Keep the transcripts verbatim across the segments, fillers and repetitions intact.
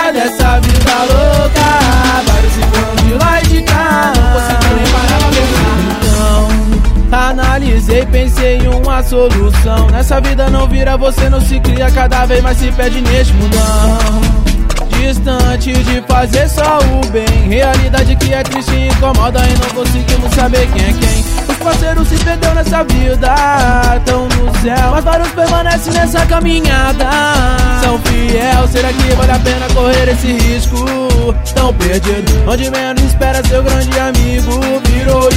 consequência dessa vida louca. Vários se foram de lá e de cá, não consigo nem parar pra pensar. Então, analisei, pensei em uma solução. Nessa vida não vira, você não se cria, cada vez mais se perde neste mundão. Distante de fazer só o bem, realidade que é triste e incomoda e não conseguimos saber quem é quem. Os parceiros se perdeu nessa vida, tão no céu, mas vários permanecem nessa caminhada. São fiel, será que vale a pena correr esse risco? Tão perdido, onde menos espera seu grande amigo virou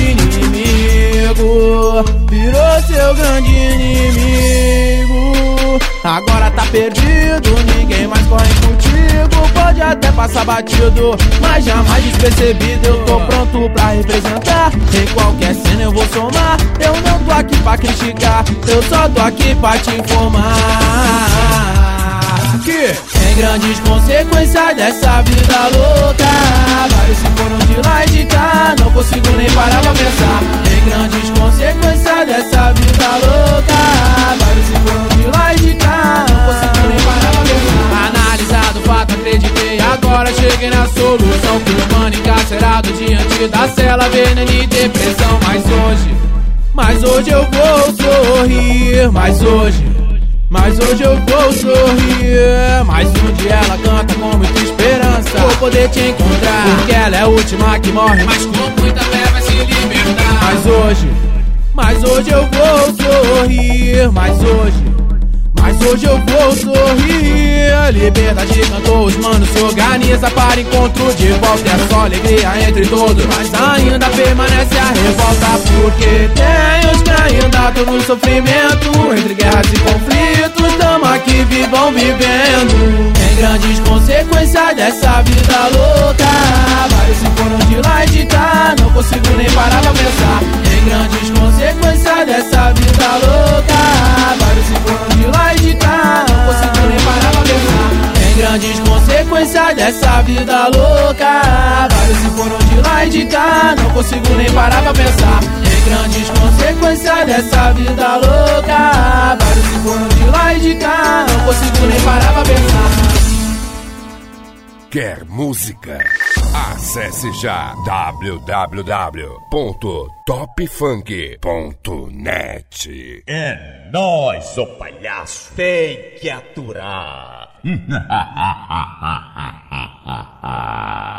inimigo, virou seu grande inimigo. Agora tá perdido, ninguém mais corre contigo. Pode até passar batido, mas jamais despercebido. Eu tô pronto pra representar, em qualquer cena eu vou somar. Eu não tô aqui pra criticar, eu só tô aqui pra te informar que tem grandes consequências dessa vida louca. Vários se foram de lá e de cá, não consigo nem parar pra pensar. Tem grandes consequências dessa vida louca. Vários se foram de lá e de cá, não consigo nem parar pra pensar. Analisado o fato, acreditei, agora cheguei na solução. Que o humano encarcerado diante da cela, veneno e depressão. Mas hoje, mas hoje eu vou sorrir. Mas hoje, mas hoje eu vou sorrir. Mais um dia ela canta com muita esperança, vou poder te encontrar, porque ela é a última que morre, mas com muita fé vai se libertar. Mas hoje, mas hoje eu vou sorrir. Mas hoje, mas hoje eu vou sorrir. Liberdade cantou, os manos se organiza para encontro de volta. É só alegria entre todos, mas ainda permanece a revolta, porque tem os que ainda estão no sofrimento, entre guerras e conflitos, tamo aqui vivão vivendo. Tem grandes consequências dessa vida louca. Vários se foram de lá e de cá, não consigo nem parar pra pensar. Tem grandes consequências dessa vida louca. Vários se foram de lá e de cá, não consigo nem parar pra pensar. Tem grandes consequências dessa vida louca. Vários se foram de lá e de cá, não consigo nem parar pra pensar. Tem grandes consequências dessa vida louca. Vários se foram de lá e de cá, não consigo nem parar pra pensar. Quer música? Acesse já w w w ponto top funk ponto net. É nóis, ô palhaço. Tem que aturar.